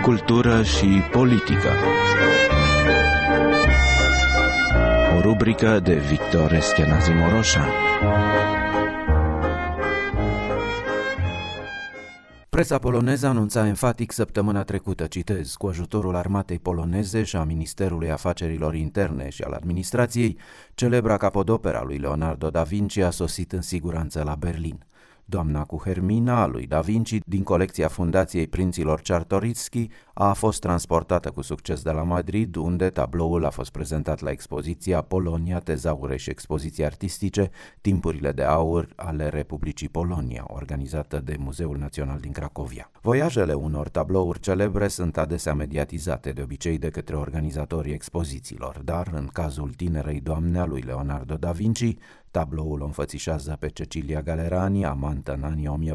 cultură și politică. O rubrică de Victor Eschenazi-Moroșan. Presa poloneză anunța enfatic săptămâna trecută, citez, cu ajutorul armatei poloneze și a Ministerului Afacerilor Interne și al Administrației, celebra capodopera lui Leonardo da Vinci a sosit în siguranță la Berlin. Doamna cu Hermina, a lui Da Vinci, din colecția Fundației Prinților Czartoryski, a fost transportată cu succes de la Madrid, unde tabloul a fost prezentat la expoziția Polonia, tezaure și expoziții artistice, timpurile de aur ale Republicii Polonia, organizată de Muzeul Național din Cracovia. Voiajele unor tablouri celebre sunt adesea mediatizate, de obicei de către organizatorii expozițiilor, dar în cazul tinerei doamne a lui Leonardo da Vinci, tabloul o înfățișează pe Cecilia Galerani, amantă în anii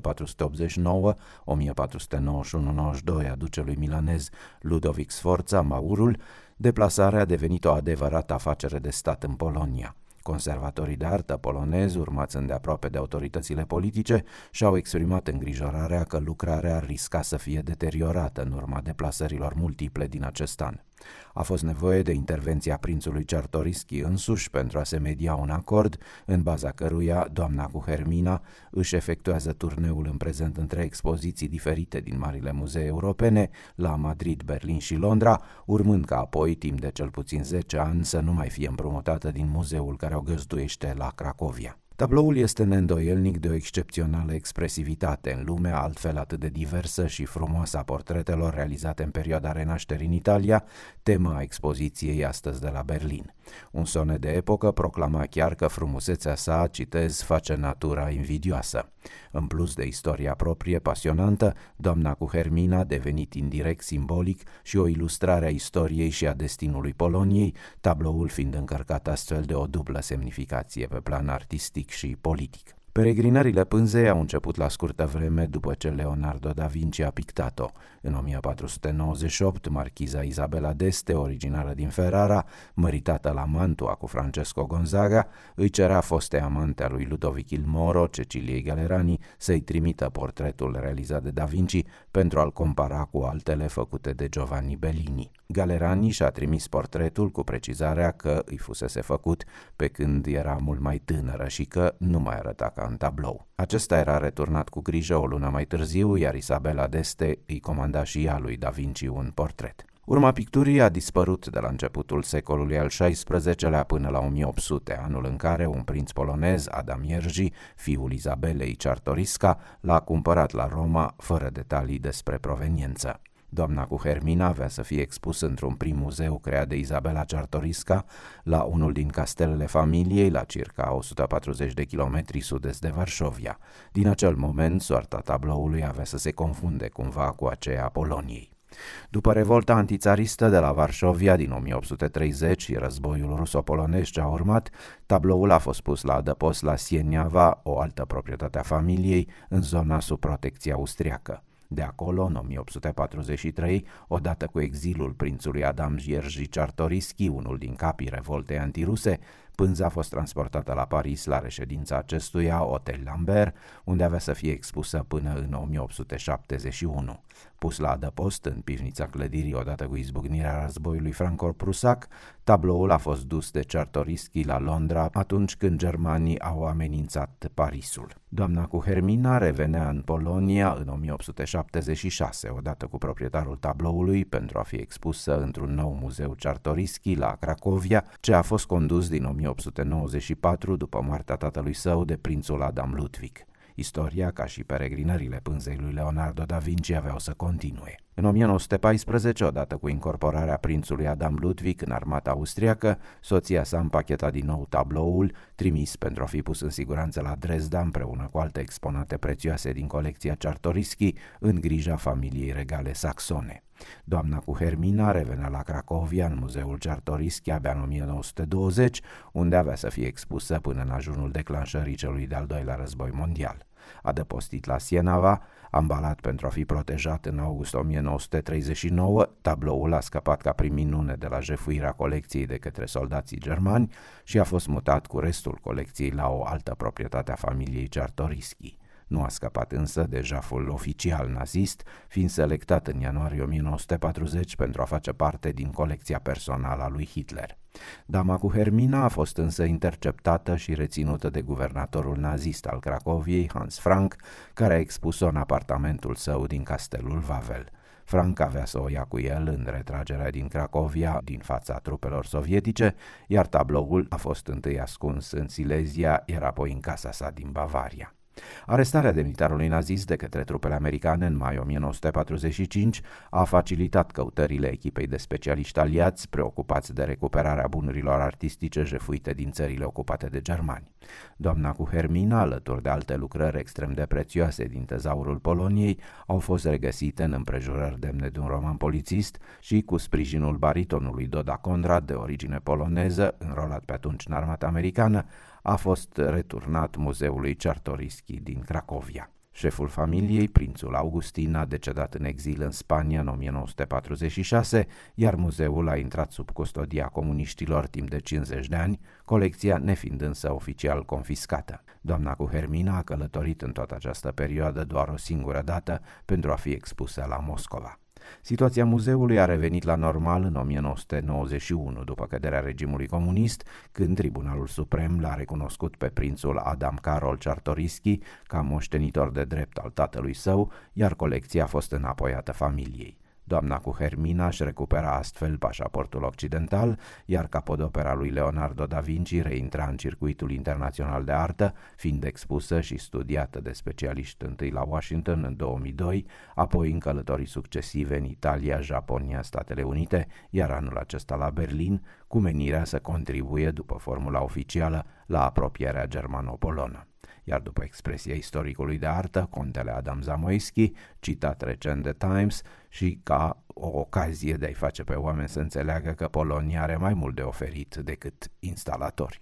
1489-1491-92 a ducelui milanez Ludovic Sforza, Maurul. Deplasarea a devenit o adevărată afacere de stat în Polonia. Conservatorii de artă polonezi, urmați îndeaproape de autoritățile politice, și-au exprimat îngrijorarea că lucrarea ar risca să fie deteriorată în urma deplasărilor multiple din acest an. A fost nevoie de intervenția prințului Czartoryski însuși pentru a se media un acord, în baza căruia doamna cu Hermina își efectuează turneul în prezent între expoziții diferite din marile muzee europene, la Madrid, Berlin și Londra, urmând ca apoi, timp de cel puțin 10 ani, să nu mai fie împrumutată din muzeul care o găzduiește la Cracovia. Tabloul este neîndoielnic de o excepțională expresivitate în lumea altfel atât de diversă și frumoasă a portretelor realizate în perioada renașterii în Italia, tema expoziției astăzi de la Berlin. Un sonet de epocă proclama chiar că frumusețea sa, citez, face natura invidioasă. În plus de istoria proprie pasionantă, doamna cu Hermina a devenit indirect simbolic și o ilustrare a istoriei și a destinului Poloniei, tabloul fiind încărcat astfel de o dublă semnificație pe plan artistic și politic. Peregrinările pânzei au început la scurtă vreme după ce Leonardo da Vinci a pictat-o. În 1498, marchiza Isabela d'Este, originară din Ferrara, măritată la Mantua cu Francesco Gonzaga, îi cerea foste amante a lui Ludovic il Moro, Ceciliei Galerani, să-i trimită portretul realizat de da Vinci pentru a-l compara cu altele făcute de Giovanni Bellini. Galerani și-a trimis portretul cu precizarea că îi fusese făcut pe când era mult mai tânără și că nu mai arăta ca în tablou. Acesta era returnat cu grijă o lună mai târziu, iar Isabela d'Este îi comanda și ea lui da Vinci un portret. Urma picturii a dispărut de la începutul secolului al XVI-lea până la 1800, anul în care un prinț polonez, Adam Jerzy, fiul Izabelei Czartoryska, l-a cumpărat la Roma, fără detalii despre proveniență. Doamna cu Hermina avea să fie expus într-un prim muzeu creat de Izabela Czartoryska la unul din castelele familiei, la circa 140 de kilometri sud-est de Varșovia. Din acel moment, soarta tabloului avea să se confunde cumva cu aceea a Poloniei. După revolta antițaristă de la Varșovia din 1830 și războiul ruso-polonez ce a urmat, tabloul a fost pus la adăpost la Sieniava, o altă proprietate a familiei, în zona sub protecție austriacă. De acolo, în 1843, odată cu exilul prințului Adam Jerzy Czartoryski, unul din capii revoltei antiruse, pânza a fost transportată la Paris la reședința acestuia, Hotel Lambert, unde avea să fie expusă până în 1871. Pus la adăpost în pivnița clădirii odată cu izbucnirea războiului franco-prusac, tabloul a fost dus de Czartoryski la Londra atunci când germanii au amenințat Parisul. Doamna cu Hermina revenea în Polonia în 1876, odată cu proprietarul tabloului, pentru a fi expusă într-un nou muzeu Czartoryski la Cracovia, ce a fost condus din 1894 după moartea tatălui său de prințul Adam Ludwig. Istoria, ca și peregrinările pânzei lui Leonardo da Vinci, aveau să continue. În 1914, odată cu incorporarea prințului Adam Ludwig în armata austriacă, soția sa împacheta din nou tabloul, trimis pentru a fi pus în siguranță la Dresda împreună cu alte exponate prețioase din colecția Czartoryski, în grija familiei regale saxone. Doamna cu Hermina revenea la Cracovia, în muzeul Czartoryski, abia în 1920, unde avea să fie expusă până în ajunul declanșării celui de-al doilea război mondial. Adăpostit la Sienava, ambalat pentru a fi protejat în august 1939, tabloul a scăpat ca prin minune de la jefuirea colecției de către soldații germani și a fost mutat cu restul colecției la o altă proprietate a familiei Czartoryski. Nu a scăpat însă de jaful oficial nazist, fiind selectat în ianuarie 1940 pentru a face parte din colecția personală a lui Hitler. Dama cu Hermina a fost însă interceptată și reținută de guvernatorul nazist al Cracoviei, Hans Frank, care a expus-o în apartamentul său din castelul Wawel. Frank avea să o ia cu el în retragerea din Cracovia din fața trupelor sovietice, iar tabloul a fost întâi ascuns în Silezia, iar apoi în casa sa din Bavaria. Arestarea demnitarului nazist de către trupele americane în mai 1945 a facilitat căutările echipei de specialiști aliați preocupați de recuperarea bunurilor artistice jefuite din țările ocupate de germani. Doamna cu Hermina, alături de alte lucrări extrem de prețioase din tezaurul Poloniei, au fost regăsite în împrejurări demne de un roman polițist și cu sprijinul baritonului Doda Conrad, de origine poloneză, înrolat pe atunci în armata americană, a fost returnat muzeului Czartoryski din Cracovia. Șeful familiei, prințul Augustin, a decedat în exil în Spania în 1946, iar muzeul a intrat sub custodia comuniștilor timp de 50 de ani, colecția nefiind însă oficial confiscată. Doamna cu Hermina a călătorit în toată această perioadă doar o singură dată pentru a fi expusă la Moscova. Situația muzeului a revenit la normal în 1991, după căderea regimului comunist, când Tribunalul Suprem l-a recunoscut pe prințul Adam Karol Czartoryski ca moștenitor de drept al tatălui său, iar colecția a fost înapoiată familiei. Doamna cu Hermina își recupera astfel pașaportul occidental, iar capodopera lui Leonardo da Vinci reintra în circuitul internațional de artă, fiind expusă și studiată de specialiști întâi la Washington în 2002, apoi în călătorii succesive în Italia, Japonia, Statele Unite, iar anul acesta la Berlin, cu menirea să contribuie, după formula oficială, la apropierea germano-polonă. Iar după expresia istoricului de artă, contele Adam Zamoyski, citat recent de Times, și ca o ocazie de a-i face pe oameni să înțeleagă că Polonia are mai mult de oferit decât instalatori.